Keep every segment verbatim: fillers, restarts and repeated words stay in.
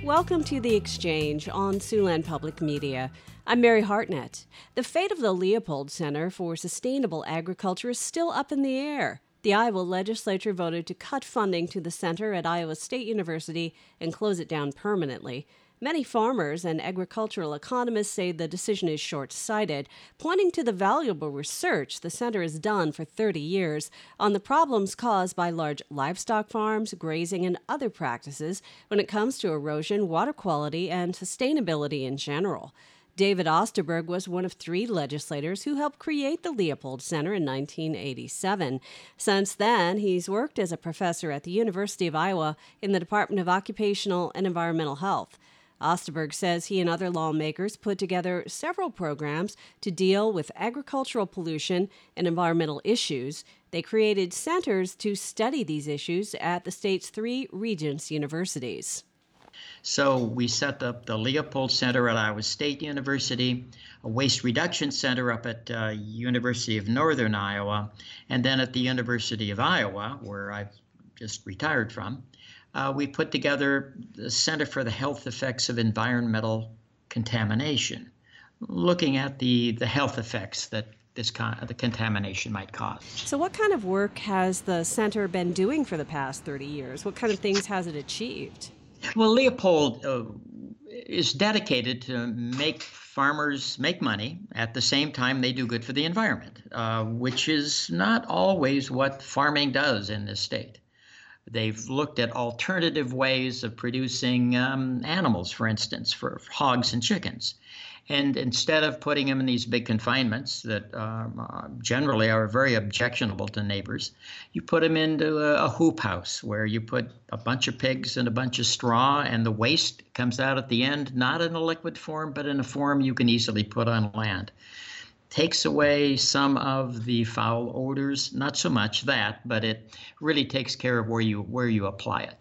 Welcome to The Exchange on Siouxland Public Media. I'm Mary Hartnett. The fate of the Leopold Center for Sustainable Agriculture is still up in the air. The Iowa legislature voted to cut funding to the center at Iowa State University and close it down permanently. Many farmers and agricultural economists say the decision is short-sighted, pointing to the valuable research the center has done for thirty years on the problems caused by large livestock farms, grazing, and other practices when it comes to erosion, water quality, and sustainability in general. David Osterberg was one of three legislators who helped create the Leopold Center in nineteen eighty-seven. Since then, he's worked as a professor at the University of Iowa in the Department of Occupational and Environmental Health. Osterberg says he and other lawmakers put together several programs to deal with agricultural pollution and environmental issues. They created centers to study these issues at the state's three Regents universities. So we set up the Leopold Center at Iowa State University, a waste reduction center up at uh, University of Northern Iowa, and then at the University of Iowa, where I've just retired from. Uh, we put together the Center for the Health Effects of Environmental Contamination, looking at the, the health effects that this con- the contamination might cause. So what kind of work has the center been doing for the past thirty years? What kind of things has it achieved? Well, Leopold uh, is dedicated to make farmers make money at the same time they do good for the environment, uh, which is not always what farming does in this state. They've looked at alternative ways of producing um, animals, for instance, for hogs and chickens. And instead of putting them in these big confinements that um, uh, generally are very objectionable to neighbors, you put them into a, a hoop house where you put a bunch of pigs and a bunch of straw, and the waste comes out at the end, not in a liquid form, but in a form you can easily put on land. Takes away some of the foul odors, not so much that, but it really takes care of where you where you apply it.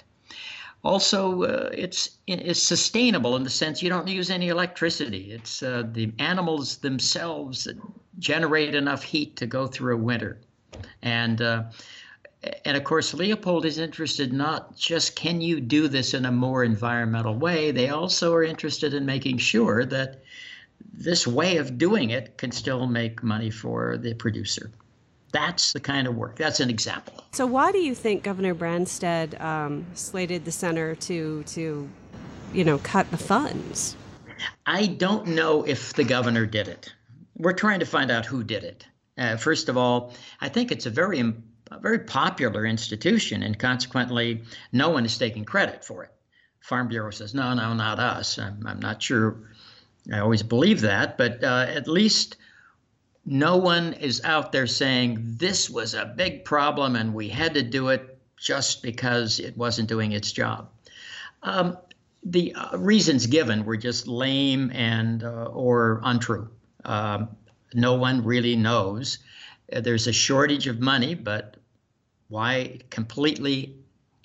Also, uh, it's it's sustainable in the sense you don't use any electricity. It's uh, the animals themselves that generate enough heat to go through a winter. And uh, and of course, Leopold is interested not just can you do this in a more environmental way, they also are interested in making sure that this way of doing it can still make money for the producer. That's the kind of work. That's an example. So why do you think Governor Branstad um, slated the center to, to, you know, cut the funds? I don't know if the governor did it. We're trying to find out who did it. Uh, first of all, I think it's a very, a very popular institution, and consequently, no one is taking credit for it. Farm Bureau says, no, no, not us. I'm, I'm not sure. I always believe that, but uh, at least no one is out there saying this was a big problem and we had to do it just because it wasn't doing its job. Um, the uh, reasons given were just lame and uh, or untrue. Um, no one really knows. Uh, there's a shortage of money, but why completely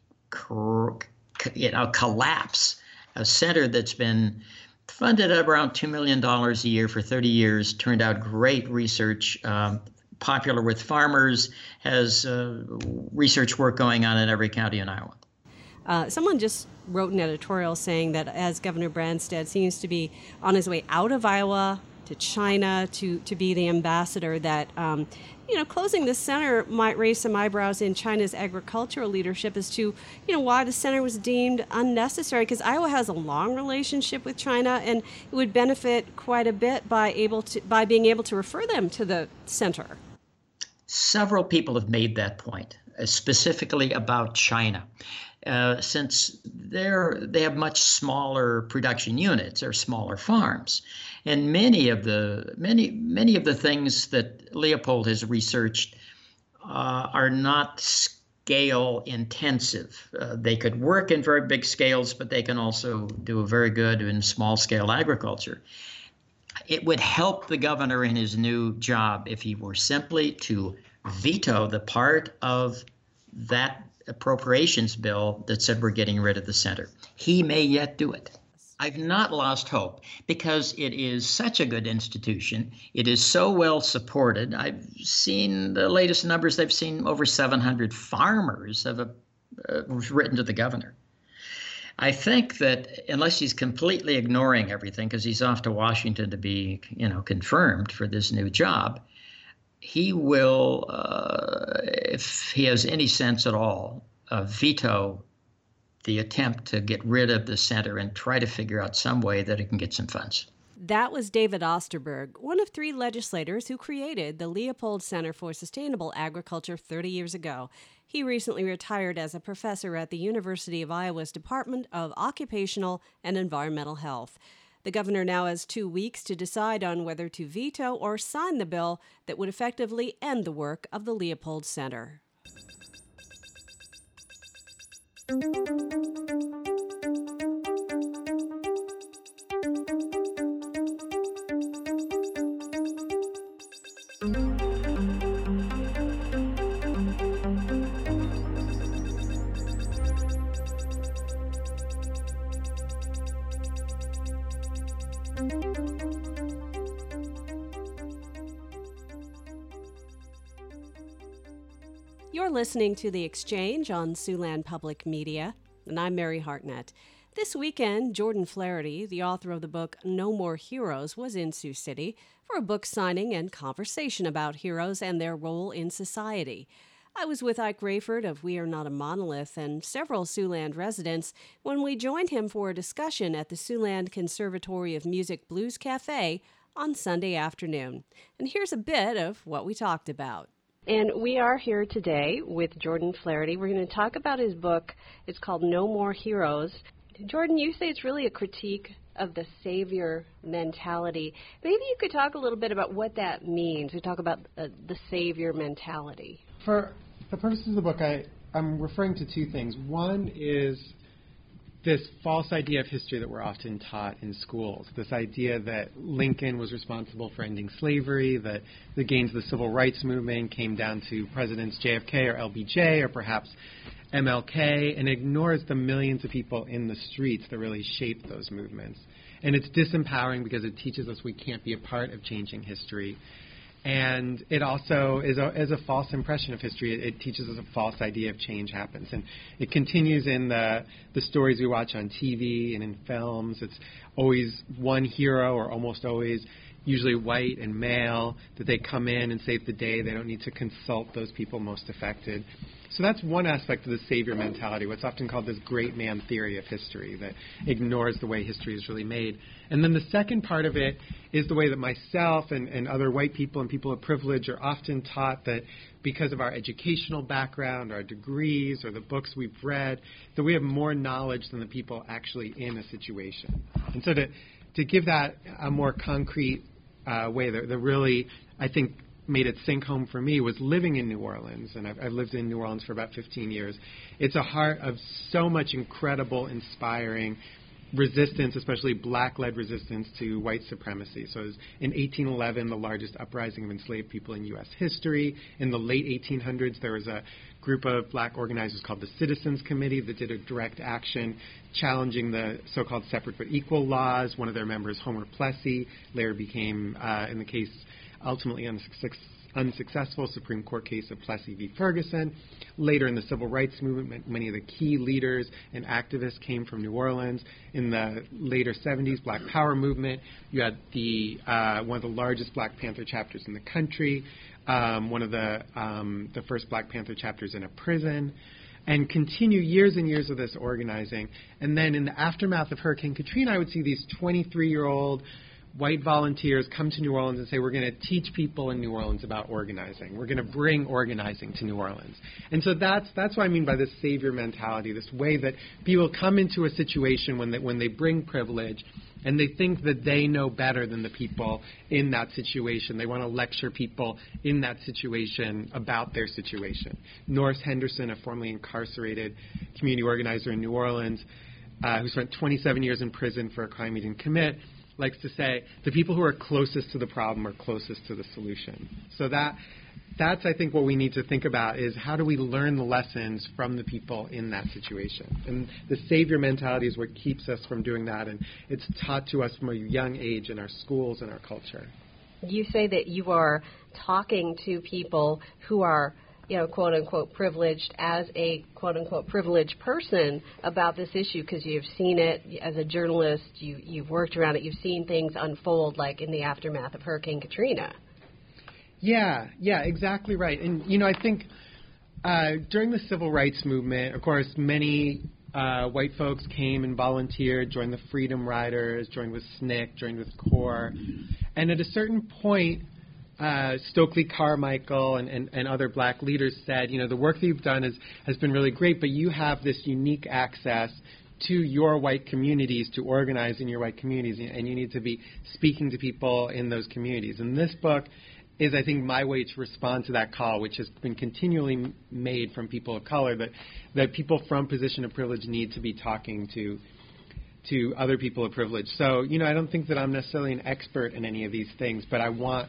cor- you know, collapse a center that's been funded at around two million dollars a year for thirty years, turned out great research, um, popular with farmers, has uh, research work going on in every county in Iowa. Uh, someone just wrote an editorial saying that as Governor Branstad seems to be on his way out of Iowa to China to, to be the ambassador, that um, you know, closing the center might raise some eyebrows in China's agricultural leadership as to, you know, why the center was deemed unnecessary, because Iowa has a long relationship with China, and it would benefit quite a bit by able to by being able to refer them to the center. Several people have made that point, uh, specifically about China. Uh, since they're they have much smaller production units or smaller farms, and many of the many many of the things that Leopold has researched uh, are not scale intensive. Uh, they could work in very big scales, but they can also do very good in small scale agriculture. It would help the governor in his new job if he were simply to veto the part of that appropriations bill that said we're getting rid of the center. He may yet do it. I've not lost hope because it is such a good institution. It is so well supported. I've seen the latest numbers. I've seen over seven hundred farmers have uh, written to the governor. I think that unless he's completely ignoring everything because he's off to Washington to be, you know, confirmed for this new job, he will, uh, if he has any sense at all, uh, veto the attempt to get rid of the center and try to figure out some way that it can get some funds. That was David Osterberg, one of three legislators who created the Leopold Center for Sustainable Agriculture thirty years ago. He recently retired as a professor at the University of Iowa's Department of Occupational and Environmental Health. The governor now has two weeks to decide on whether to veto or sign the bill that would effectively end the work of the Leopold Center. You're listening to The Exchange on Siouxland Public Media, and I'm Mary Hartnett. This weekend, Jordan Flaherty, the author of the book No More Heroes, was in Sioux City for a book signing and conversation about heroes and their role in society. I was with Ike Rayford of We Are Not a Monolith and several Siouxland residents when we joined him for a discussion at the Siouxland Conservatory of Music Blues Cafe on Sunday afternoon. And here's a bit of what we talked about. And we are here today with Jordan Flaherty. We're going to talk about his book. It's called No More Heroes. Jordan, you say it's really a critique of the savior mentality. Maybe you could talk a little bit about what that means. We talk about uh, the savior mentality. For the purposes of the book, I, I'm referring to two things. One is this false idea of history that we're often taught in schools, this idea that Lincoln was responsible for ending slavery, that the gains of the civil rights movement came down to Presidents J F K or L B J or perhaps M L K, and ignores the millions of people in the streets that really shaped those movements. And it's disempowering because it teaches us we can't be a part of changing history. And it also is a, is a false impression of history. It, it teaches us a false idea of change happens. And it continues in the, the stories we watch on T V and in films. It's always one hero, or almost always, usually white and male, that they come in and save the day. They don't need to consult those people most affected. So that's one aspect of the savior mentality, what's often called this great man theory of history that ignores the way history is really made. And then the second part of it is the way that myself and, and other white people and people of privilege are often taught that because of our educational background, our degrees, or the books we've read, that we have more knowledge than the people actually in a situation. And so to, to give that a more concrete uh, way that, that really, I think, made it sink home for me was living in New Orleans, and I've, I've lived in New Orleans for about fifteen years. It's a heart of so much incredible, inspiring resistance, especially black-led resistance to white supremacy. So it was in eighteen eleven, the largest uprising of enslaved people in U S history. In the late eighteen hundreds, there was a group of black organizers called the Citizens Committee that did a direct action challenging the so-called separate but equal laws. One of their members, Homer Plessy, later became, uh, in the case ultimately unsuccess, unsuccessful Supreme Court case of Plessy v. Ferguson. Later in the civil rights movement, many of the key leaders and activists came from New Orleans. In the later seventies, Black Power movement, you had the uh, one of the largest Black Panther chapters in the country, um, one of the um, the first Black Panther chapters in a prison, and continue years and years of this organizing. And then in the aftermath of Hurricane Katrina, I would see these twenty-three-year-old white volunteers come to New Orleans and say, we're going to teach people in New Orleans about organizing. We're going to bring organizing to New Orleans. And so that's that's what I mean by this savior mentality, this way that people come into a situation when they, when they bring privilege and they think that they know better than the people in that situation. They want to lecture people in that situation about their situation. Norris Henderson, a formerly incarcerated community organizer in New Orleans, uh, who spent twenty-seven years in prison for a crime he didn't commit, likes to say the people who are closest to the problem are closest to the solution. So that that's, I think, what we need to think about is how do we learn the lessons from the people in that situation. And the savior mentality is what keeps us from doing that, and it's taught to us from a young age in our schools and our culture. You say that you are talking to people who are you know, quote unquote privileged as a quote unquote privileged person about this issue because you've seen it as a journalist, you, you've worked around it, you've seen things unfold like in the aftermath of Hurricane Katrina. Yeah, yeah, exactly right. And, you know, I think uh, during the civil rights movement, of course, many uh, white folks came and volunteered, joined the Freedom Riders, joined with S N C C, joined with CORE. And at a certain point, uh, Stokely Carmichael and, and, and other black leaders said, you know, the work that you've done is, has been really great, but you have this unique access to your white communities, to organize in your white communities, and you need to be speaking to people in those communities. And this book is, I think, my way to respond to that call, which has been continually made from people of color, that, that people from position of privilege need to be talking to to other people of privilege. So, you know, I don't think that I'm necessarily an expert in any of these things, but I want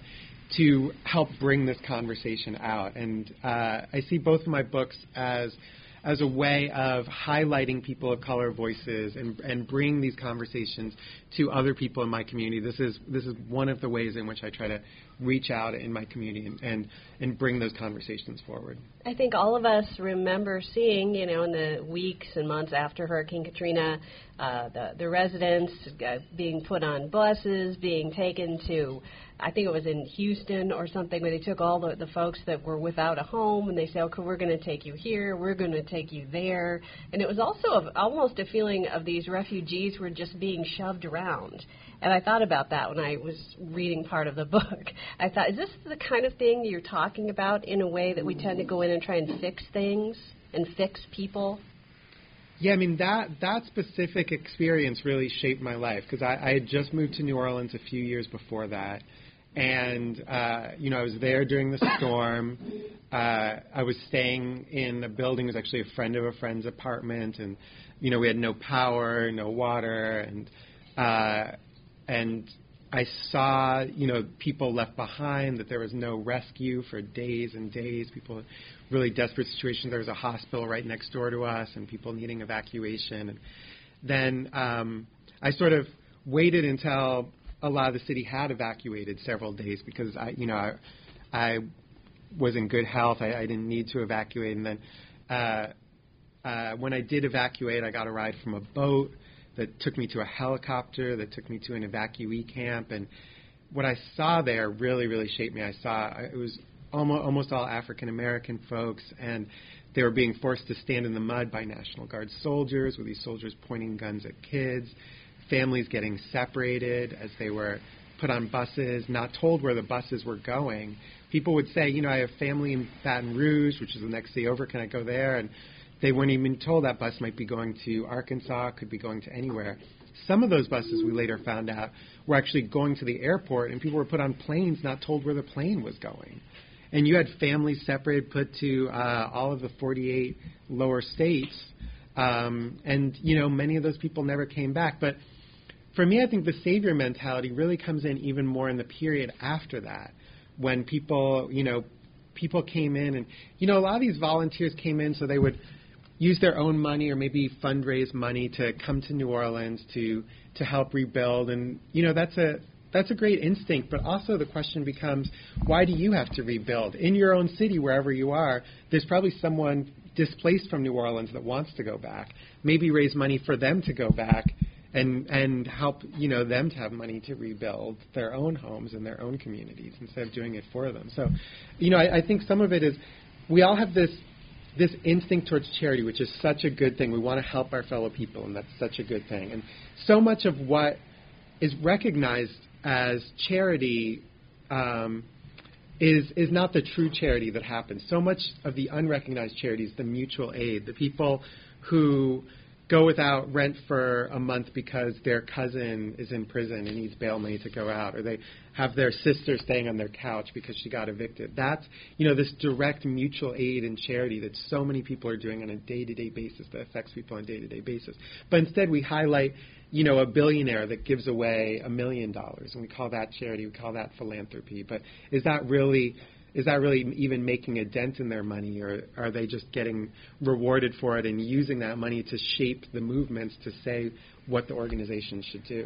to help bring this conversation out. And uh, I see both of my books as as a way of highlighting people of color voices and, and bring these conversations to other people in my community. This is this is one of the ways in which I try to reach out in my community and, and, and bring those conversations forward. I think all of us remember seeing, you know, in the weeks and months after Hurricane Katrina, uh, the, the residents uh, being put on buses, being taken to, I think it was in Houston or something, where they took all the, the folks that were without a home and they said, okay, we're going to take you here, we're going to take you there. And it was also a, almost a feeling of these refugees were just being shoved around. And I thought about that when I was reading part of the book. I thought, is this the kind of thing you're talking about in a way that we tend to go in and try and fix things and fix people? Yeah, I mean, that that specific experience really shaped my life because I, I had just moved to New Orleans a few years before that. And, uh, you know, I was there during the storm. Uh, I was staying in a building. It was actually a friend of a friend's apartment. And, you know, we had no power, no water. And uh, and I saw, you know, people left behind, that there was no rescue for days and days. People in really desperate situations. There was a hospital right next door to us and people needing evacuation. And then um, I sort of waited until a lot of the city had evacuated several days because I, you know, I, I was in good health. I, I didn't need to evacuate. And then uh, uh, when I did evacuate, I got a ride from a boat that took me to a helicopter, that took me to an evacuee camp. And what I saw there really, really shaped me. I saw it was almost, almost all African-American folks, and they were being forced to stand in the mud by National Guard soldiers, with these soldiers pointing guns at kids. Families getting separated as they were put on buses, not told where the buses were going. People would say, you know, I have family in Baton Rouge, which is the next city over. Can I go there? And they weren't even told that bus might be going to Arkansas, could be going to anywhere. Some of those buses, we later found out, were actually going to the airport, and people were put on planes not told where the plane was going. And you had families separated, put to uh, all of the forty-eight lower states, um, and, you know, many of those people never came back. But for me, I think the savior mentality really comes in even more in the period after that, when people, you know, people came in and, you know, a lot of these volunteers came in so they would use their own money or maybe fundraise money to come to New Orleans to to help rebuild. And, you know, that's a that's a great instinct. But also the question becomes, why do you have to rebuild? In your own city, wherever you are, there's probably someone displaced from New Orleans that wants to go back. Maybe raise money for them to go back and and help, you know, them to have money to rebuild their own homes and their own communities instead of doing it for them. So, you know, I, I think some of it is we all have this this instinct towards charity, which is such a good thing. We want to help our fellow people, and that's such a good thing. And so much of what is recognized as charity um, is is not the true charity that happens. So much of the unrecognized charity is the mutual aid, the people who go without rent for a month because their cousin is in prison and needs bail money to go out, or they have their sister staying on their couch because she got evicted. That's, you know, this direct mutual aid and charity that so many people are doing on a day-to-day basis that affects people on a day-to-day basis. But instead we highlight, you know, a billionaire that gives away a million dollars, and we call that charity, we call that philanthropy. But is that really... Is that really even making a dent in their money, or are they just getting rewarded for it and using that money to shape the movements to say what the organization should do?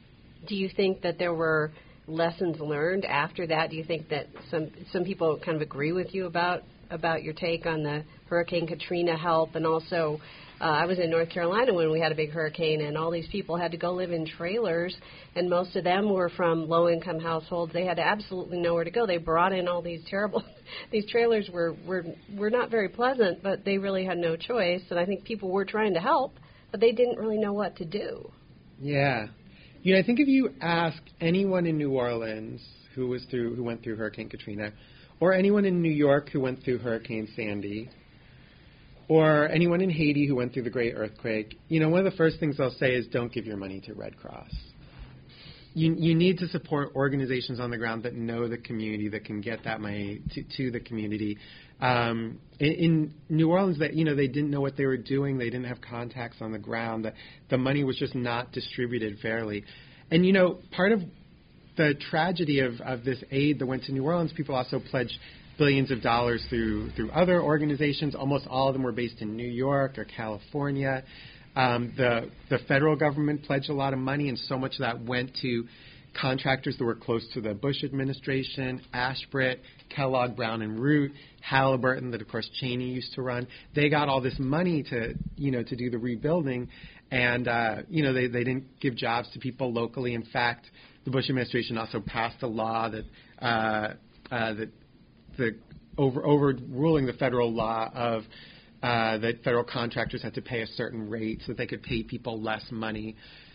Do you think that there were lessons learned after that? Do you think that some some people kind of agree with you about about your take on the Hurricane Katrina help, and also uh, I was in North Carolina when we had a big hurricane, and all these people had to go live in trailers, and most of them were from low-income households. They had absolutely nowhere to go. They brought in all these terrible, these trailers were, were, were not very pleasant, but they really had no choice, and I think people were trying to help, but they didn't really know what to do. Yeah. You know, I think if you ask anyone in New Orleans who was through, who went through Hurricane Katrina, or anyone in New York who went through Hurricane Sandy, or anyone in Haiti who went through the Great Earthquake, you know, one of the first things they'll say is don't give your money to Red Cross. You, you need to support organizations on the ground that know the community, that can get that money to, to the community. Um, in, in New Orleans, that you know, they didn't know what they were doing. They didn't have contacts on the ground. The, the money was just not distributed fairly. And, you know, part of the tragedy of, of this aid that went to New Orleans, people also pledged billions of dollars through through other organizations. Almost all of them were based in New York or California. Um, the the federal government pledged a lot of money, and so much of that went to contractors that were close to the Bush administration, Ashbrit, Kellogg, Brown and Root, Halliburton, that of course Cheney used to run. They got all this money to, you know, to do the rebuilding, and uh, you know, they they didn't give jobs to people locally. In fact, the Bush administration also passed a law that uh, uh, that the over overruling the federal law of uh, that federal contractors had to pay a certain rate so that they could pay people less money.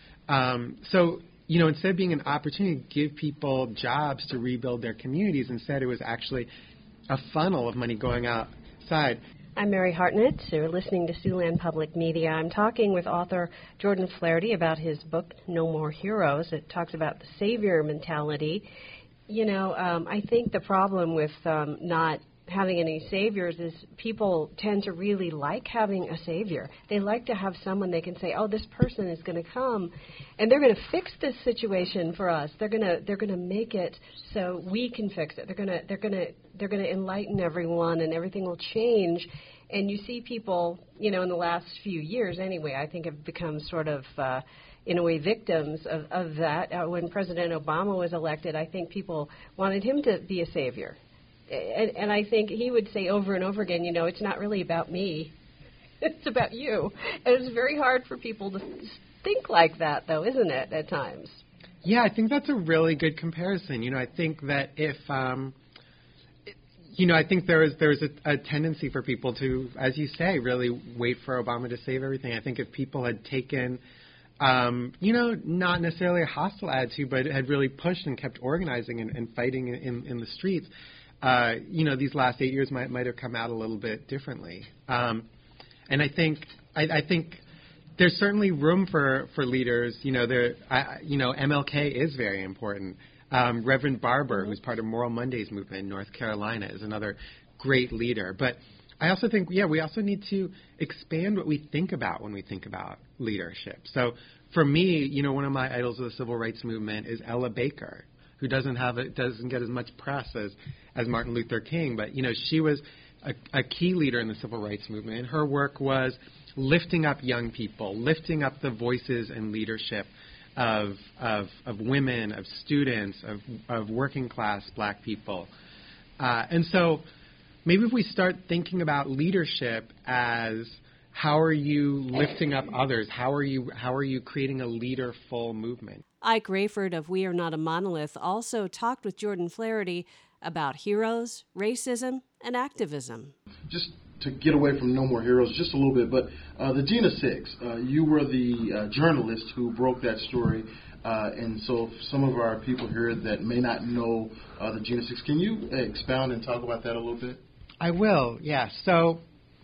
Um, so. You know, instead of being an opportunity to give people jobs to rebuild their communities, instead it was actually a funnel of money going outside. I'm Mary Hartnett. You're listening to Siouxland Public Media. I'm talking with author Jordan Flaherty about his book, No More Heroes. It talks about the savior mentality. You know, um, I think the problem with um, not having any saviors is people tend to really like having a savior. They like to have someone they can say, oh, this person is going to come and they're going to fix this situation for us. They're going to they're going to make it so we can fix it. They're going to they're going to they're going to enlighten everyone and everything will change. And you see people, you know, in the last few years anyway, I think have become sort of uh, in a way victims of, of that. Uh, when President Obama was elected, I think people wanted him to be a savior. And, and I think he would say over and over again, you know, it's not really about me. It's about you. And it's very hard for people to think like that, though, isn't it, at times? Yeah, I think that's a really good comparison. You know, I think that if, um, you know, I think there is there is a, a tendency for people to, as you say, really wait for Obama to save everything. I think if people had taken, um, you know, not necessarily a hostile attitude, but had really pushed and kept organizing and, and fighting in, in the streets, Uh, you know, these last eight years might might have come out a little bit differently, um, and I think I, I think there's certainly room for, for leaders. You know, there, I, you know, M L K is very important. Um, Reverend Barber, mm-hmm. who's part of Moral Mondays movement in North Carolina, is another great leader. But I also think, yeah, we also need to expand what we think about when we think about leadership. So for me, you know, one of my idols of the civil rights movement is Ella Baker, who doesn't have it doesn't get as much press as, as Martin Luther King, but you know she was a, a key leader in the civil rights movement, and her work was lifting up young people, lifting up the voices and leadership of of, of women, of students, of, of working class black people, uh, and so maybe if we start thinking about leadership as how are you lifting up others, how are you how are you creating a leaderful movement? Ike Rayford of We Are Not a Monolith also talked with Jordan Flaherty about heroes, racism, and activism. Just to get away from No More Heroes just a little bit, but uh, the Jena Six, uh, you were the uh, journalist who broke that story, uh, and so some of our people here that may not know uh, the Jena Six, can you expound and talk about that a little bit? I will, yeah. So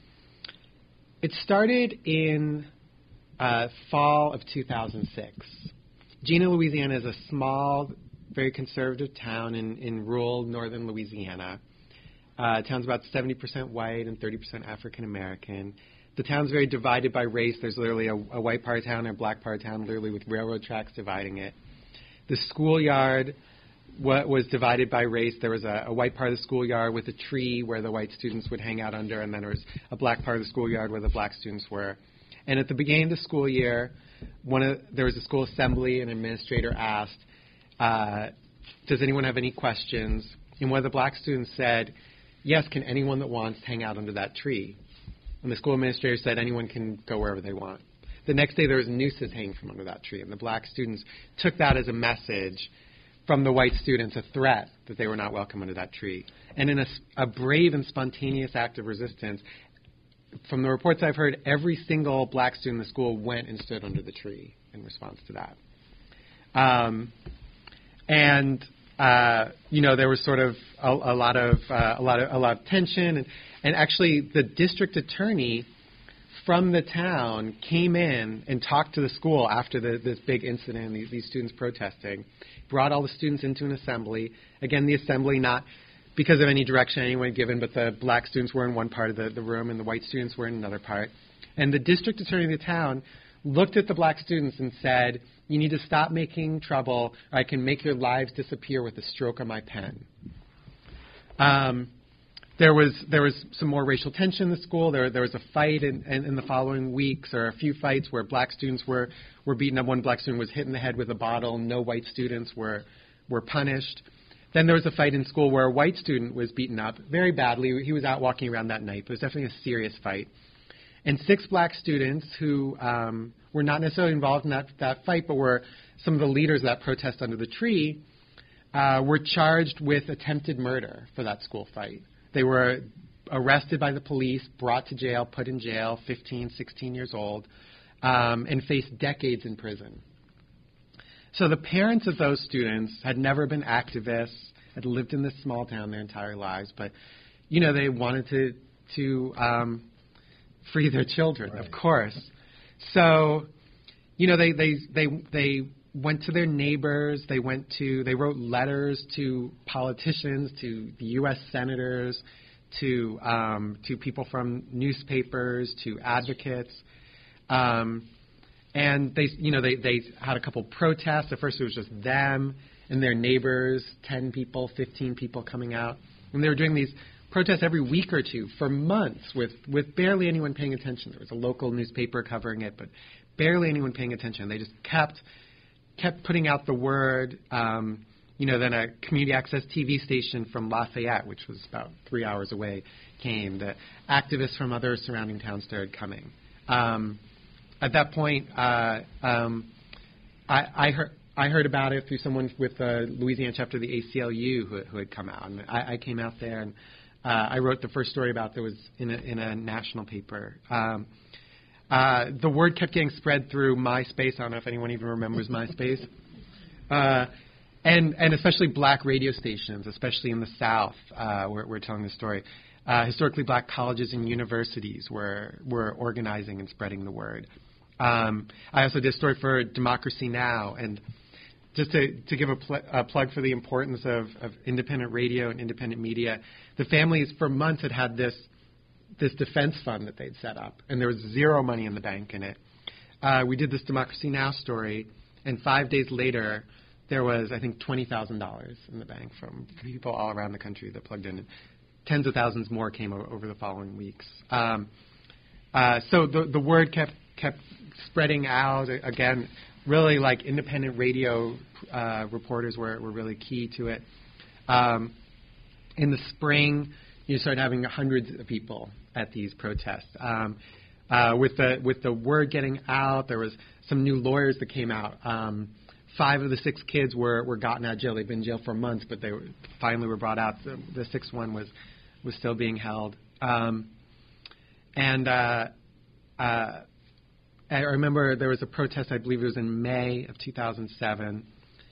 it started in uh, fall of two thousand six. Jena, Louisiana is a small, very conservative town in, in rural northern Louisiana. Uh, the town's about seventy percent white and thirty percent African American. The town's very divided by race. There's literally a, a white part of town and a black part of town, literally with railroad tracks dividing it. The schoolyard what was divided by race. There was a, a white part of the schoolyard with a tree where the white students would hang out under, and then there was a black part of the schoolyard where the black students were. And at the beginning of the school year, One of, there was a school assembly, and an administrator asked, uh, does anyone have any questions? And one of the black students said, yes, can anyone that wants hang out under that tree? And the school administrator said anyone can go wherever they want. The next day there was nooses hanging from under that tree, and the black students took that as a message from the white students, a threat that they were not welcome under that tree. And in a, a brave and spontaneous act of resistance, from the reports I've heard, every single black student in the school went and stood under the tree in response to that. Um, and uh, you know, there was sort of a, a lot of uh, a lot of a lot of tension, and, and actually the district attorney from the town came in and talked to the school after the, this big incident, these, these students protesting, brought all the students into an assembly. Again, the assembly not because of any direction anyone given, but the black students were in one part of the, the room and the white students were in another part. And the district attorney of the town looked at the black students and said, you need to stop making trouble, or I can make your lives disappear with a stroke of my pen. Um, There was there was some more racial tension in the school. There there was a fight in, in, in the following weeks, or a few fights where black students were, were beaten up. One black student was hit in the head with a bottle. No white students were were punished. Then there was a fight in school where a white student was beaten up very badly. He was out walking around that night. But it was definitely a serious fight. And six black students who um, were not necessarily involved in that, that fight, but were some of the leaders of that protest under the tree, uh, were charged with attempted murder for that school fight. They were arrested by the police, brought to jail, put in jail, fifteen, sixteen years old, um, and faced decades in prison. So the parents of those students had never been activists, had lived in this small town their entire lives, but, you know, they wanted to, to um, free their children, right. Of course. So, you know, they, they, they, they went to their neighbors, they went to, they wrote letters to politicians, to the U S senators, to um, to people from newspapers, to advocates, um, and they, you know, they, they had a couple protests. At first, it was just them and their neighbors, ten people, fifteen people coming out, and they were doing these protests every week or two for months, with with barely anyone paying attention. There was a local newspaper covering it, but barely anyone paying attention. They just kept. kept putting out the word, um, you know, then a community access T V station from Lafayette, which was about three hours away, came. The activists from other surrounding towns started coming. Um, at that point, uh, um, I, I, heard, I heard about it through someone with the Louisiana chapter of the A C L U who, who had come out. And I, I came out there, and uh, I wrote the first story about it that was in a, in a national paper. Um, Uh, the word kept getting spread through MySpace. I don't know if anyone even remembers MySpace. Uh, and, and especially black radio stations, especially in the South, uh, we're, we're telling the story. Uh, historically black colleges and universities were, were organizing and spreading the word. Um, I also did a story for Democracy Now! And just to, to give a, pl- a plug for the importance of, of independent radio and independent media, the families for months had had this this defense fund that they'd set up, and there was zero money in the bank in it. Uh, we did this Democracy Now! Story, and five days later, there was, I think, twenty thousand dollars in the bank from people all around the country that plugged in. And tens of thousands more came o- over the following weeks. Um, uh, so the, the word kept kept spreading out. Again, really, like, independent radio uh, reporters were, were really key to it. Um, in the spring, you started having hundreds of people at these protests. Um, uh, with the with the word getting out, there was some new lawyers that came out. Um, five of the six kids were, were gotten out of jail. They'd been in jail for months, but they were, finally were brought out. The, the sixth one was was still being held. Um, and uh, uh, I remember there was a protest. I believe it was in May of two thousand seven,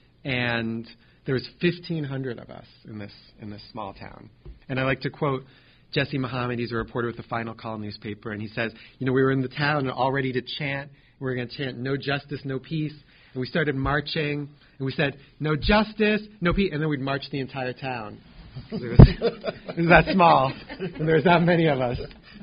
and there was fifteen hundred of us in this in this small town. And I like to quote Jesse Muhammad. He's a reporter with the Final Call newspaper, and he says, you know, we were in the town all ready to chant. We were going to chant, no justice, no peace. And we started marching, and we said, no justice, no peace. And then we'd march the entire town. It was, it was that small, and there was that many of us.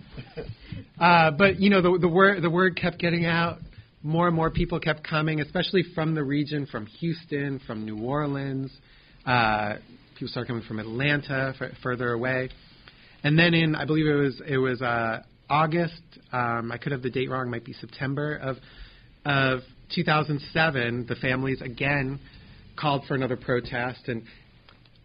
Uh, but, you know, the, the, word, the word kept getting out. More and more people kept coming, especially from the region, from Houston, from New Orleans. Uh, people started coming from Atlanta, f- further away. And then in, I believe it was it was uh, August, um, I could have the date wrong, it might be September of of two thousand seven, the families again called for another protest. And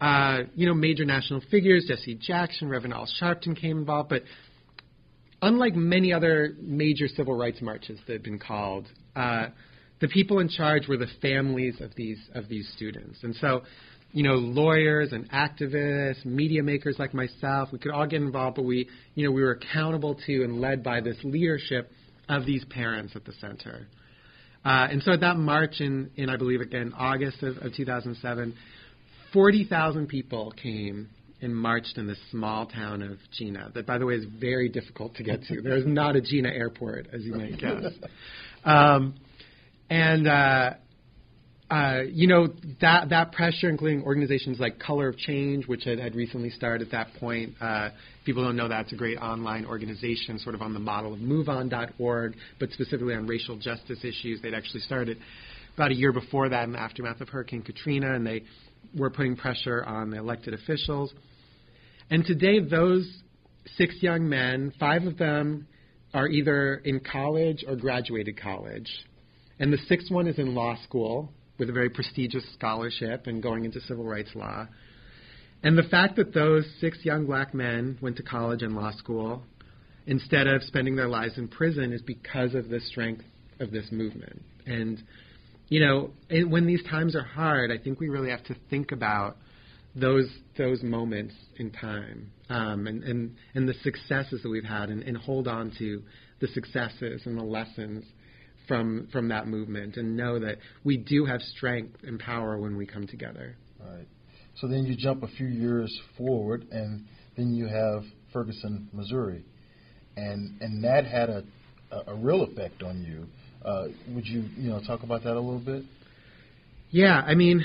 uh, you know, major national figures, Jesse Jackson, Reverend Al Sharpton came involved, but unlike many other major civil rights marches that have been called, uh, the people in charge were the families of these of these students. And so, you know, lawyers and activists, media makers like myself, we could all get involved, but we, you know, we were accountable to and led by this leadership of these parents at the center. Uh, and so at that march in, in I believe, again, August of, of two thousand seven, forty thousand people came and marched in this small town of Jena that, by the way, is very difficult to get to. There is not a Jena airport, as you may guess. Um, and, uh, uh, you know, that that pressure, including organizations like Color of Change, which had, had recently started at that point. Uh, people don't know that's a great online organization, sort of on the model of move on dot org, but specifically on racial justice issues. They'd actually started about a year before that in the aftermath of Hurricane Katrina, and they were putting pressure on the elected officials. And today, those six young men, five of them are either in college or graduated college. And the sixth one is in law school with a very prestigious scholarship and going into civil rights law. And the fact that those six young black men went to college and law school instead of spending their lives in prison is because of the strength of this movement. And, you know, it, when these times are hard, I think we really have to think about those those moments in time um, and, and, and the successes that we've had and, and hold on to the successes and the lessons from from that movement and know that we do have strength and power when we come together. All right. So then you jump a few years forward, and then you have Ferguson, Missouri, and and that had a a, a real effect on you. Uh, would you you know talk about that a little bit? Yeah, I mean,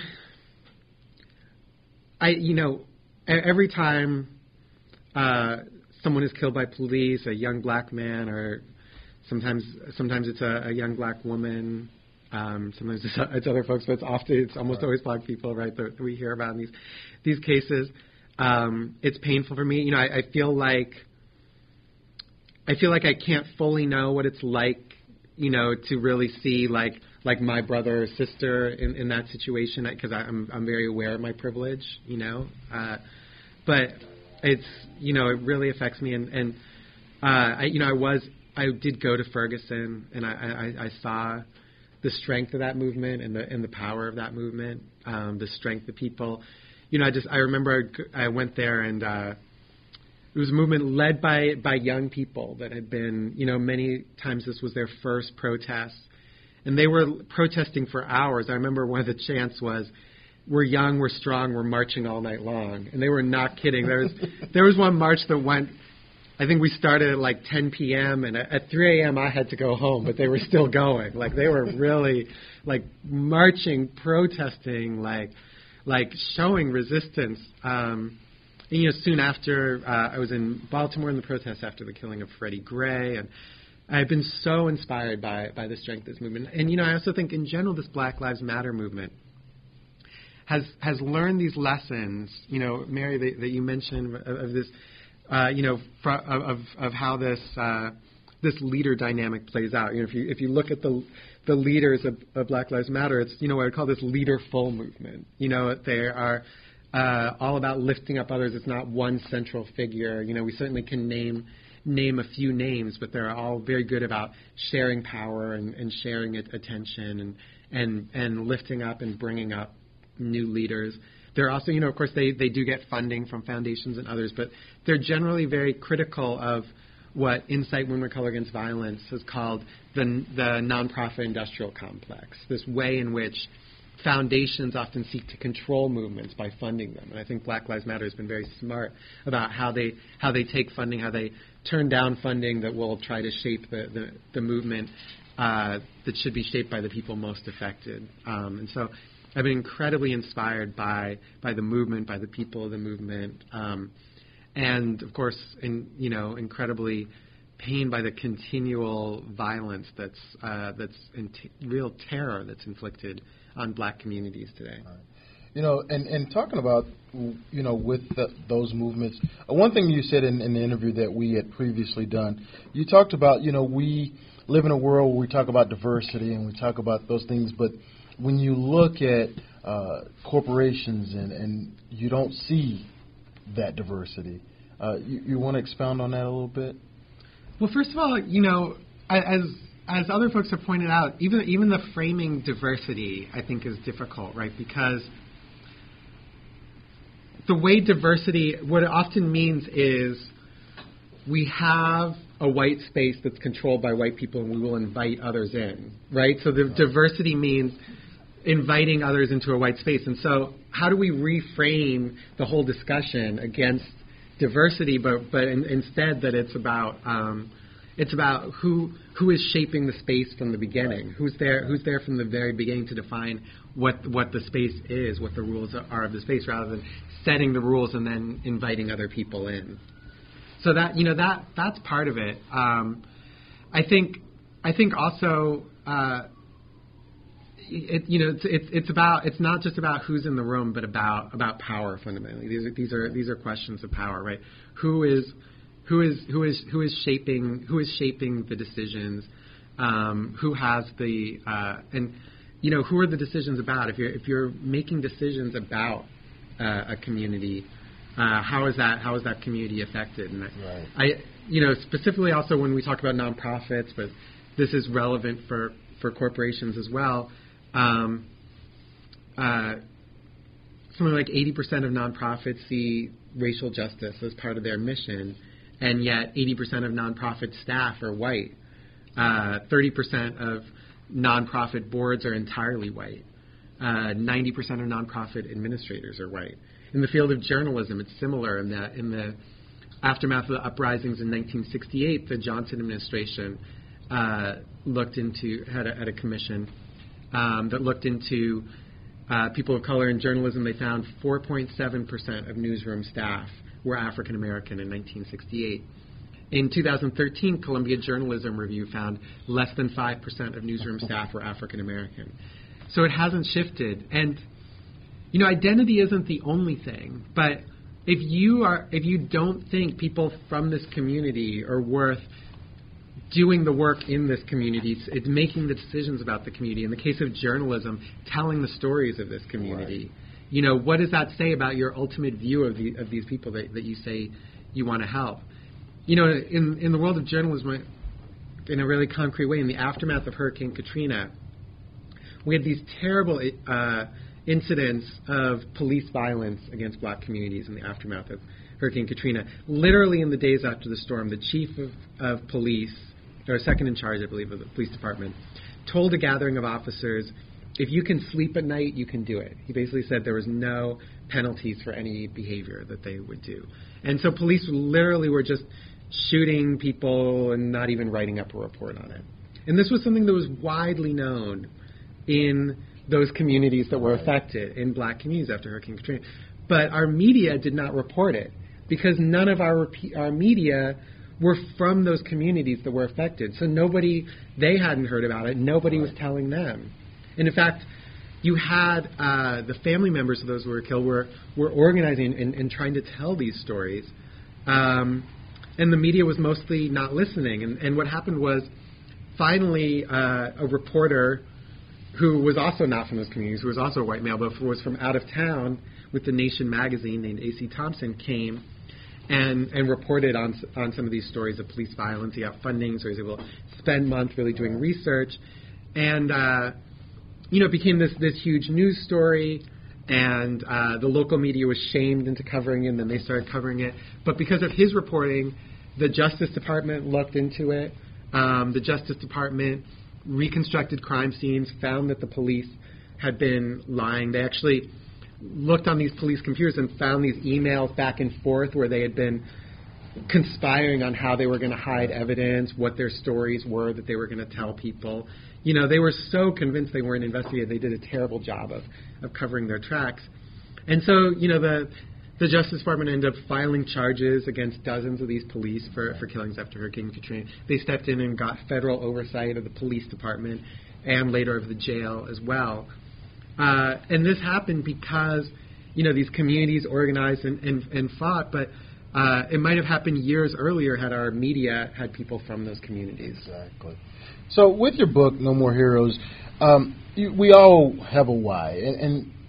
I you know every time uh, someone is killed by police, a young black man, or sometimes sometimes it's a, a young black woman. Um, sometimes it's, it's other folks, but it's often it's almost always black people, right? That we hear about in these these cases. Um, it's painful for me. You know, I, I feel like I feel like I can't fully know what it's like, you know, to really see like like my brother or sister in, in that situation because I'm I'm very aware of my privilege, you know. Uh, but it's you know it really affects me, and and uh, I you know I was I did go to Ferguson, and I, I, I saw the strength of that movement and the and the power of that movement, um, the strength of people. You know, I just I remember I went there and uh, it was a movement led by by young people that had been, you know, many times this was their first protest, and they were protesting for hours. I remember one of the chants was, "We're young, we're strong, we're marching all night long," and they were not kidding. There was there was one march that went. I think we started at like ten p.m. and at three a.m. I had to go home, but they were still going. Like they were really like marching, protesting, like like showing resistance. Um, and, you know, soon after uh, I was in Baltimore in the protest after the killing of Freddie Gray, and I've been so inspired by by the strength of this movement. And you know, I also think in general this Black Lives Matter movement has has learned these lessons. You know, Mary, that, that you mentioned of, of this. Uh, you know, fr- of of how this uh, this leader dynamic plays out. You know, if you if you look at the the leaders of, of Black Lives Matter, it's you know what I call this leaderful movement. You know, they are uh, all about lifting up others. It's not one central figure. You know, we certainly can name name a few names, but they're all very good about sharing power and, and sharing it, attention and and and lifting up and bringing up new leaders. They're also, you know, of course, they, they do get funding from foundations and others, but they're generally very critical of what Insight Women of Color Against Violence has called the, the nonprofit industrial complex, this way in which foundations often seek to control movements by funding them. And I think Black Lives Matter has been very smart about how they how they take funding, how they turn down funding that will try to shape the, the, the movement uh, that should be shaped by the people most affected. Um, and so I've been incredibly inspired by by the movement, by the people of the movement, um, and of course, in, you know, incredibly pained by the continual violence that's uh, that's in t- real terror that's inflicted on Black communities today. Right. You know, and, and talking about you know with the, those movements, uh, one thing you said in, in the interview that we had previously done, you talked about you know we live in a world where we talk about diversity and we talk about those things, but when you look at uh, corporations and, and you don't see that diversity. Uh, you you want to expound on that a little bit? Well, first of all, you know, as as other folks have pointed out, even even the framing diversity, I think, is difficult, right? Because the way diversity, what it often means is we have a white space that's controlled by white people and we will invite others in, right? So the diversity means inviting others into a white space. And so how do we reframe the whole discussion against diversity, but but in, instead that it's about um, it's about who who is shaping the space from the beginning, who's there who's there from the very beginning to define what what the space is, what the rules are of the space, rather than setting the rules and then inviting other people in. So that you know that that's part of it. Um, I think I think also. Uh, It, you know, it's, it's it's about it's not just about who's in the room, but about about power fundamentally. These are these are these are questions of power, right? Who is who is who is who is shaping who is shaping the decisions? Um, who has the uh, and you know who are the decisions about? If you're if you're making decisions about uh, a community, uh, how is that how is that community affected? And right. I you know specifically also when we talk about nonprofits, but this is relevant for for corporations as well. Um, uh, something like eighty percent of nonprofits see racial justice as part of their mission, and yet eighty percent of nonprofit staff are white. Uh, thirty percent of nonprofit boards are entirely white. Uh, ninety percent of nonprofit administrators are white. In the field of journalism, it's similar in that in the aftermath of the uprisings in nineteen sixty-eight, the Johnson administration uh, looked into, had a, had a commission Um, that looked into uh, people of color in journalism. They found four point seven percent of newsroom staff were African American in nineteen sixty-eight. In two thousand thirteen, Columbia Journalism Review found less than five percent of newsroom staff were African American. So it hasn't shifted. And, you know, identity isn't the only thing. But if you are, if you don't think people from this community are worth doing the work in this community, it's, it's making the decisions about the community. In the case of journalism, telling the stories of this community. Right. You know, what does that say about your ultimate view of the of these people that, that you say you want to help? You know, in in the world of journalism, in a really concrete way, in the aftermath of Hurricane Katrina, we had these terrible uh, incidents of police violence against black communities in the aftermath of Hurricane Katrina. Literally in the days after the storm, the chief of, of police, or second in charge, I believe, of the police department, told a gathering of officers, if you can sleep at night, you can do it. He basically said there was no penalties for any behavior that they would do. And so police literally were just shooting people and not even writing up a report on it. And this was something that was widely known in those communities that were affected, in black communities after Hurricane Katrina. But our media did not report it because none of our our media were from those communities that were affected. So nobody, they hadn't heard about it. Nobody was telling them. And in fact, you had uh, the family members of those who were killed were, were organizing and, and trying to tell these stories. Um, and the media was mostly not listening. And, and what happened was finally uh, a reporter who was also not from those communities, who was also a white male, but was from out of town with the Nation magazine named A C Thompson, came and, and reported on on some of these stories of police violence. He got funding, so he was able to spend months really doing research. And, uh, you know, it became this, this huge news story, and uh, the local media was shamed into covering it, and then they started covering it. But because of his reporting, the Justice Department looked into it. Um, the Justice Department reconstructed crime scenes, found that the police had been lying. They actually looked on these police computers and found these emails back and forth where they had been conspiring on how they were going to hide evidence, what their stories were that they were going to tell people. You know, they were so convinced they weren't investigated, they did a terrible job of, of covering their tracks. And so, you know, the the Justice Department ended up filing charges against dozens of these police for, for killings after Hurricane Katrina. They stepped in and got federal oversight of the police department and later of the jail as well. Uh, and this happened because, you know, these communities organized and, and, and fought, but uh, it might have happened years earlier had our media had people from those communities. Exactly. So with your book, No More Heroes, um, you, we all have a why. And, and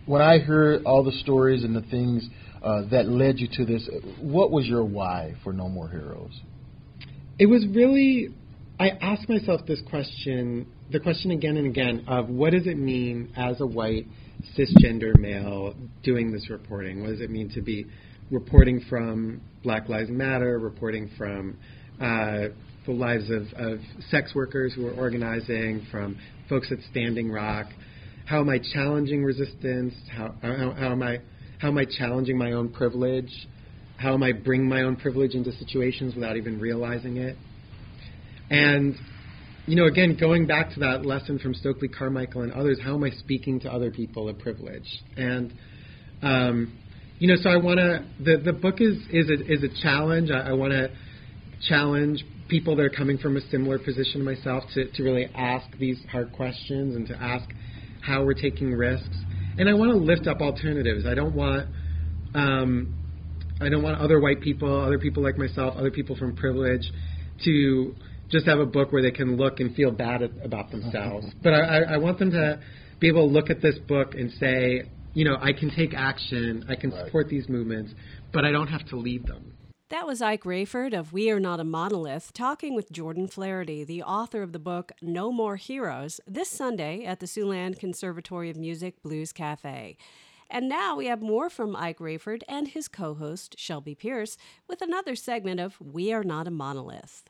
when I heard all the stories and the things uh, that led you to this, what was your why for No More Heroes? It was really, I asked myself this question, the question again and again of what does it mean as a white cisgender male doing this reporting? What does it mean to be reporting from Black Lives Matter, reporting from uh, the lives of, of sex workers who are organizing, from folks at Standing Rock? How am I challenging resistance? How, how, how am I how am I challenging my own privilege? How am I bringing my own privilege into situations without even realizing it? And, you know, again, going back to that lesson from Stokely Carmichael and others, how am I speaking to other people of privilege? And, um, you know, so I want to, the, the book is, is, a, is a challenge. I, I want to challenge people that are coming from a similar position to myself to, to really ask these hard questions and to ask how we're taking risks. And I want to lift up alternatives. I don't want, um, I don't want other white people, other people like myself, other people from privilege to just have a book where they can look and feel bad at, about themselves. But I, I want them to be able to look at this book and say, you know, I can take action, I can support these movements, but I don't have to lead them. That was Ike Rayford of We Are Not a Monolith talking with Jordan Flaherty, the author of the book No More Heroes, this Sunday at the Siouxland Conservatory of Music Blues Cafe. And now we have more from Ike Rayford and his co-host, Shelby Pierce, with another segment of We Are Not a Monolith.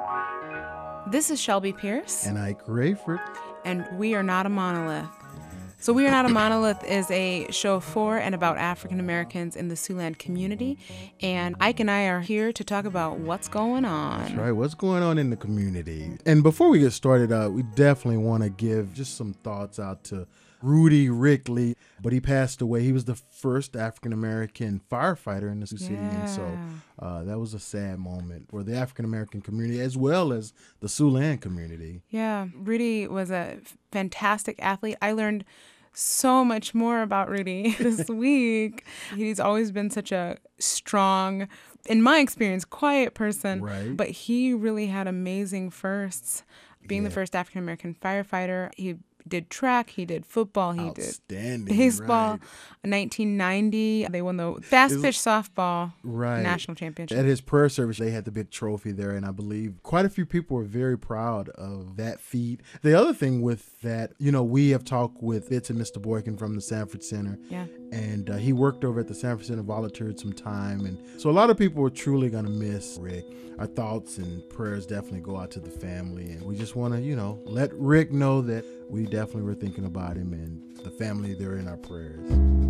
This is Shelby Pierce. And Ike Rayford. And We Are Not a Monolith. So We Are Not a Monolith is a show for and about African Americans in the Siouxland community. And Ike and I are here to talk about what's going on. That's right, what's going on in the community. And before we get started, uh, we definitely want to give just some thoughts out to Rudy Rickley, but he passed away. He was the first African-American firefighter in the Sioux City, yeah. and so uh, that was a sad moment for the African-American community as well as the Siouxland community. Yeah, Rudy was a fantastic athlete. I learned so much more about Rudy this week. He's always been such a strong, in my experience, quiet person, right. But he really had amazing firsts. Being yeah. the first African-American firefighter, he did track, he did football, he did baseball. Right. In nineteen ninety, they won the fast pitch softball right. national championship. At his prayer service, they had the big trophy there, and I believe quite a few people were very proud of that feat. The other thing with that, you know, we have talked with Fitz and Mister Boykin from the Sanford Center, yeah. and uh, he worked over at the Sanford Center, volunteered some time, and so a lot of people were truly going to miss Rick. Our thoughts and prayers definitely go out to the family, and we just want to, you know, let Rick know that we definitely were thinking about him and the family. They're in our prayers.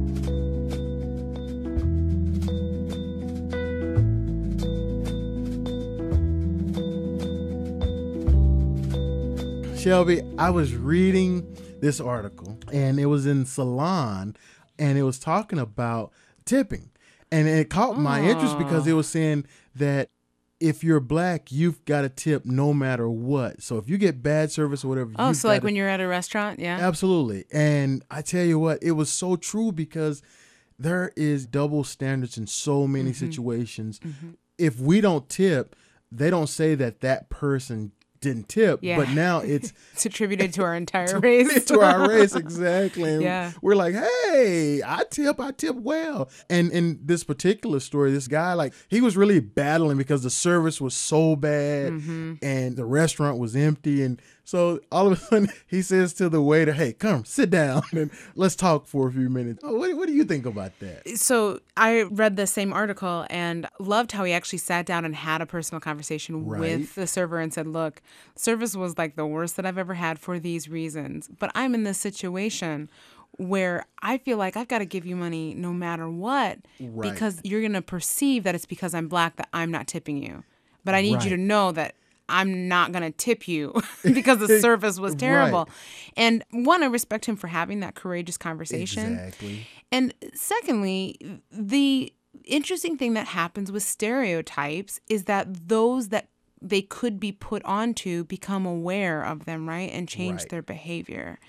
Shelby, I was reading this article, and it was in Salon, and it was talking about tipping, and it caught my Aww. interest because it was saying that if you're black, you've got to tip no matter what. So if you get bad service or whatever. Oh, so like to, when you're at a restaurant, yeah? Absolutely. And I tell you what, it was so true because there is double standards in so many mm-hmm. situations. Mm-hmm. If we don't tip, they don't say that that person didn't tip, yeah. but now it's it's attributed to our entire to, race. to our race, exactly. And yeah. we're like, hey, I tip, I tip well. And in this particular story, this guy, like, he was really battling because the service was so bad mm-hmm. and the restaurant was empty. And so all of a sudden he says to the waiter, hey, come sit down and let's talk for a few minutes. Oh, what, what do you think about that? So I read the same article and loved how he actually sat down and had a personal conversation right. with the server and said, look, service was like the worst that I've ever had for these reasons. But I'm in this situation where I feel like I've got to give you money no matter what right. because you're going to perceive that it's because I'm black that I'm not tipping you. But I need right. you to know that I'm not going to tip you because the service was terrible. Right. And one, I respect him for having that courageous conversation. Exactly. And secondly, the interesting thing that happens with stereotypes is that those that they could be put onto become aware of them, right? And change right. their behavior.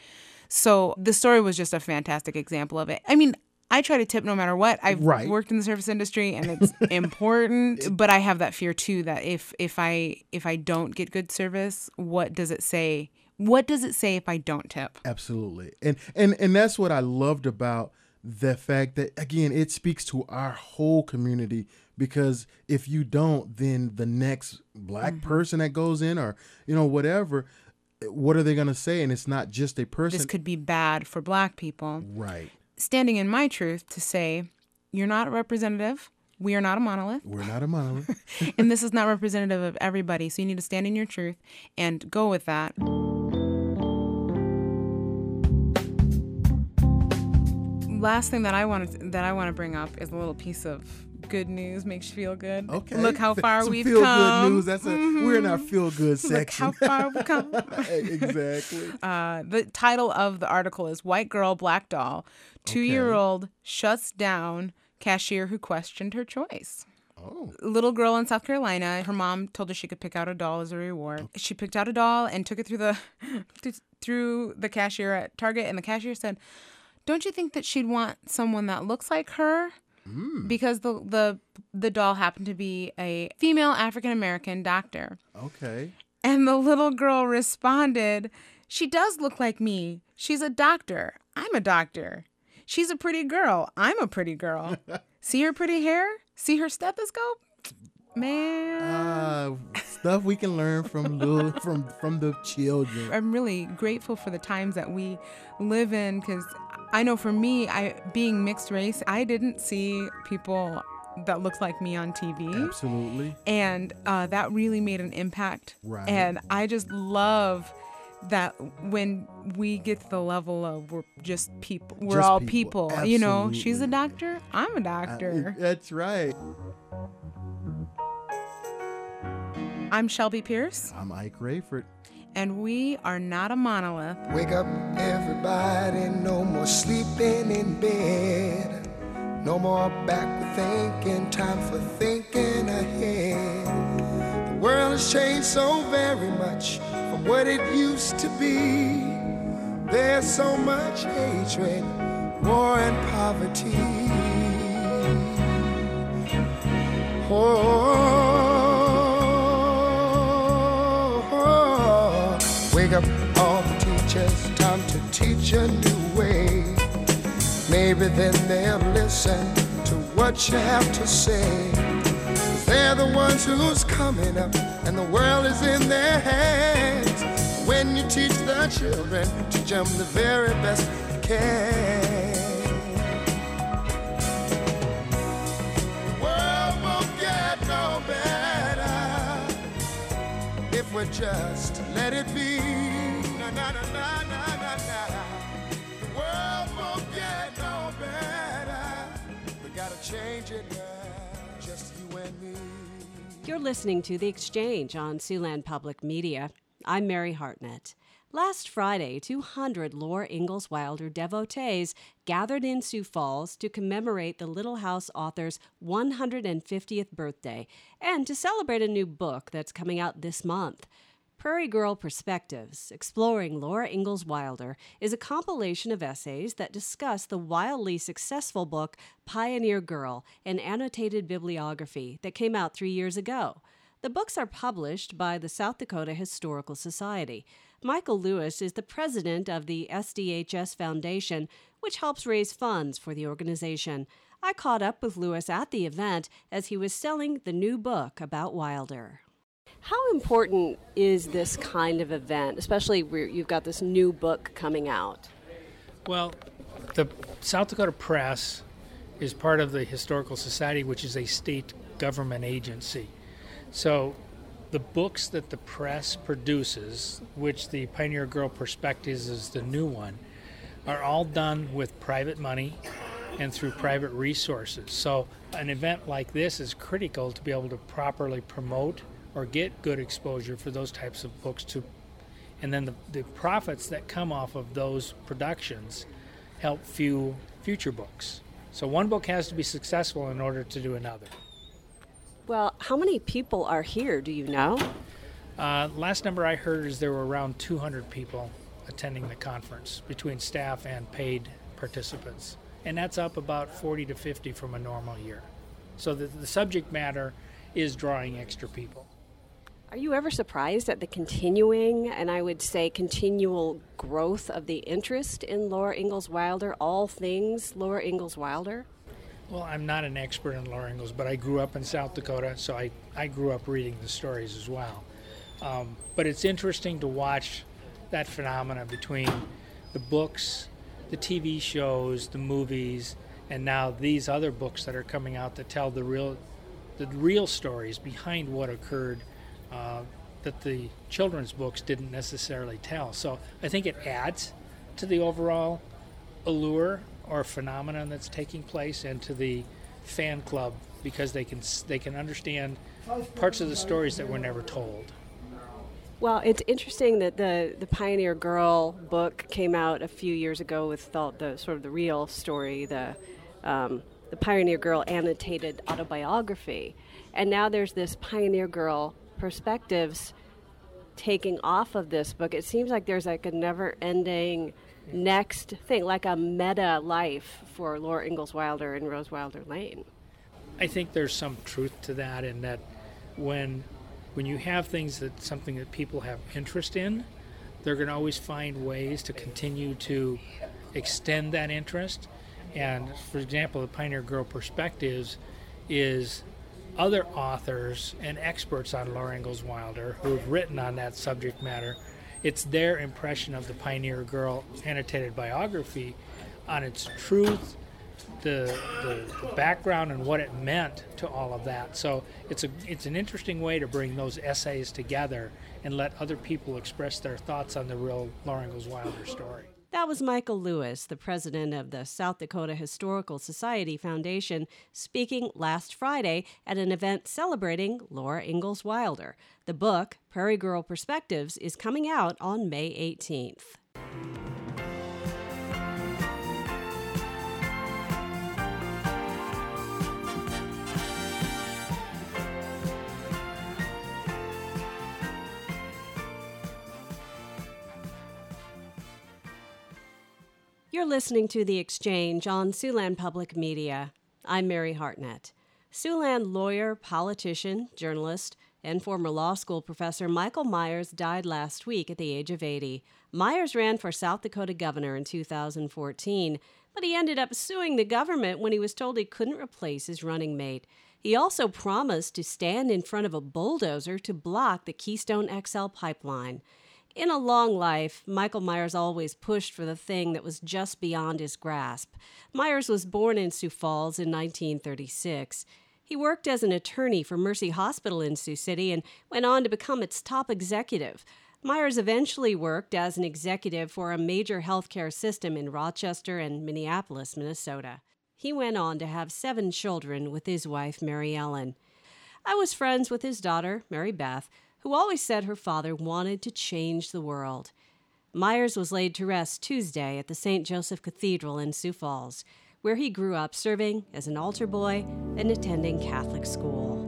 So the story was just a fantastic example of it. I mean, I try to tip no matter what. I've right. worked in the service industry and it's important, but I have that fear too that if if I if I don't get good service, what does it say? What does it say if I don't tip? Absolutely. And and and that's what I loved about the fact that, again, it speaks to our whole community, because if you don't, then the next black mm-hmm. person that goes in, or, you know, whatever, what are they going to say? And it's not just a person. This could be bad for black people. Right. Standing in my truth to say, you're not a representative. We are not a monolith. We're not a monolith. And this is not representative of everybody. So you need to stand in your truth and go with that. Last thing that I want to that I want to bring up is a little piece of good news. Makes you feel good. Okay. Look how far Some we've feel come. Good news. That's a, mm-hmm. We're in our feel good section. Look how far we've come. Exactly. Uh, the title of the article is "White Girl, Black Doll. Two-year-old okay. shuts down cashier who questioned her choice." Oh. Little girl in South Carolina, her mom told her she could pick out a doll as a reward. Okay. She picked out a doll and took it through the through the cashier at Target, and the cashier said, "Don't you think that she'd want someone that looks like her?" Mm. Because the the the doll happened to be a female African American doctor. Okay. And the little girl responded, "She does look like me. She's a doctor. I'm a doctor. She's a pretty girl. I'm a pretty girl. See her pretty hair? See her stethoscope? Man." Uh, stuff we can learn from little, from from the children. I'm really grateful for the times that we live in, because I know for me, I being mixed race, I didn't see people that looked like me on T V. Absolutely. And uh, that really made an impact. Right. And I just love that when we get to the level of we're just people, we're just all people. people. You know, she's a doctor, I'm a doctor. I, that's right. I'm Shelby Pierce. I'm Ike Rayford. And we are not a monolith. Wake up, everybody, no more sleeping in bed. No more backward thinking, time for thinking ahead. The world has changed so very much from what it used to be. There's so much hatred, war and poverty. Oh, oh, oh. Wake up all the teachers, time to teach a new way. Maybe then they'll listen to what you have to say. They're the ones who's coming up, and the world is in their hands. When you teach the children, teach them the very best you can. The world won't get no better if we just let it be. Na na na na na na na. The world won't get no better. We gotta change it now, just you and me. You're listening to The Exchange on Siouxland Public Media. I'm Mary Hartnett. Last Friday, two hundred Laura Ingalls Wilder devotees gathered in Sioux Falls to commemorate the Little House author's one hundred fiftieth birthday and to celebrate a new book that's coming out this month. Prairie Girl Perspectives, Exploring Laura Ingalls Wilder, is a compilation of essays that discuss the wildly successful book Pioneer Girl, an annotated bibliography that came out three years ago. The books are published by the South Dakota Historical Society. Michael Lewis is the president of the S D H S Foundation, which helps raise funds for the organization. I caught up with Lewis at the event as he was selling the new book about Wilder. How important is this kind of event, especially where you've got this new book coming out? Well, the South Dakota Press is part of the Historical Society, which is a state government agency. So the books that the press produces, which the Pioneer Girl Perspectives is the new one, are all done with private money and through private resources. So an event like this is critical to be able to properly promote or get good exposure for those types of books to, and then the, the profits that come off of those productions help fuel future books. So one book has to be successful in order to do another. Well, how many people are here, do you know? Uh, last number I heard is there were around two hundred people attending the conference between staff and paid participants. And that's up about forty to fifty from a normal year. So the, the subject matter is drawing extra people. Are you ever surprised at the continuing, and I would say continual growth of the interest in Laura Ingalls Wilder, all things Laura Ingalls Wilder? Well, I'm not an expert in Laura Ingalls, but I grew up in South Dakota, so I, I grew up reading the stories as well. Um, but it's interesting to watch that phenomena between the books, the T V shows, the movies, and now these other books that are coming out that tell the real, the real stories behind what occurred uh, that the children's books didn't necessarily tell. So I think it adds to the overall allure or phenomenon that's taking place and to the fan club because they can they can understand parts of the stories that were never told. Well, it's interesting that the, the Pioneer Girl book came out a few years ago with the, the sort of the real story, the um, the Pioneer Girl annotated autobiography, and now there's this Pioneer Girl perspectives taking off of this book. It seems like there's like a never-ending next thing, like a meta life for Laura Ingalls Wilder and Rose Wilder Lane. I think there's some truth to that, in that when when you have things that something that people have interest in, they're going to always find ways to continue to extend that interest. And for example, the Pioneer Girl Perspectives is other authors and experts on Laura Ingalls Wilder who've written on that subject matter. It's their impression of the Pioneer Girl annotated biography on its truth, the, the, the background, and what it meant to all of that. So it's a it's an interesting way to bring those essays together and let other people express their thoughts on the real Laura Ingalls Wilder story. That was Michael Lewis, the president of the South Dakota Historical Society Foundation, speaking last Friday at an event celebrating Laura Ingalls Wilder. The book, Prairie Girl Perspectives, is coming out on May eighteenth. You're listening to The Exchange on Siouxland Public Media. I'm Mary Hartnett. Siouxland lawyer, politician, journalist, and former law school professor Michael Myers died last week at the age of eighty. Myers ran for South Dakota governor in two thousand fourteen, but he ended up suing the government when he was told he couldn't replace his running mate. He also promised to stand in front of a bulldozer to block the Keystone X L pipeline. In a long life, Michael Myers always pushed for the thing that was just beyond his grasp. Myers was born in Sioux Falls in nineteen thirty-six. He worked as an attorney for Mercy Hospital in Sioux City and went on to become its top executive. Myers eventually worked as an executive for a major healthcare system in Rochester and Minneapolis, Minnesota. He went on to have seven children with his wife, Mary Ellen. I was friends with his daughter, Mary Beth, who always said her father wanted to change the world. Myers was laid to rest Tuesday at the Saint Joseph Cathedral in Sioux Falls, where he grew up serving as an altar boy and attending Catholic school.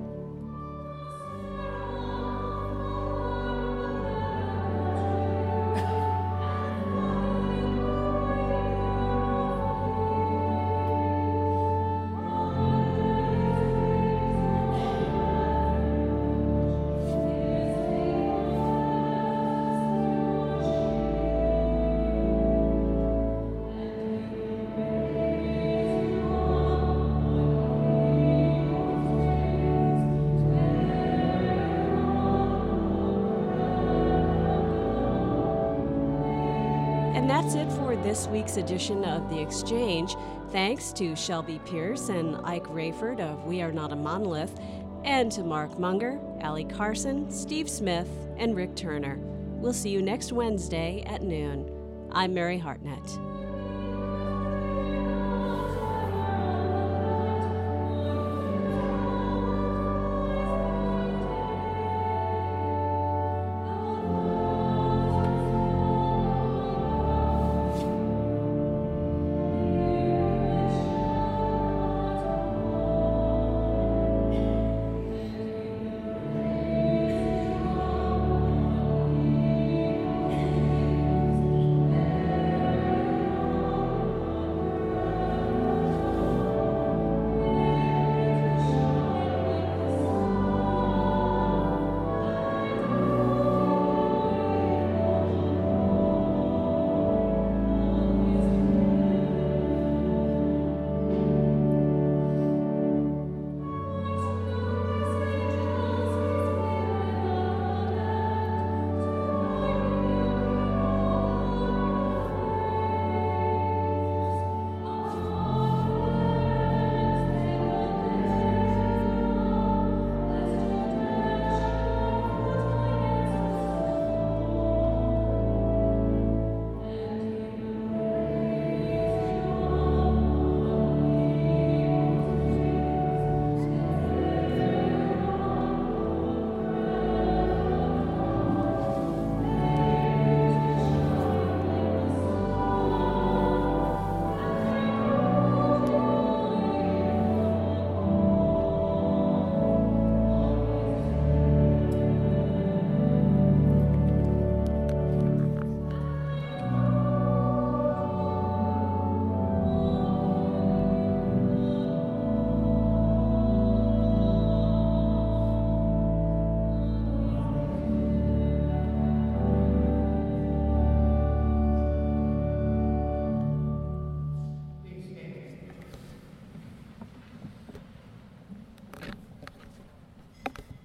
And that's it for this week's edition of The Exchange. Thanks to Shelby Pierce and Ike Rayford of We Are Not a Monolith, and to Mark Munger, Allie Carson, Steve Smith, and Rick Turner. We'll see you next Wednesday at noon. I'm Mary Hartnett.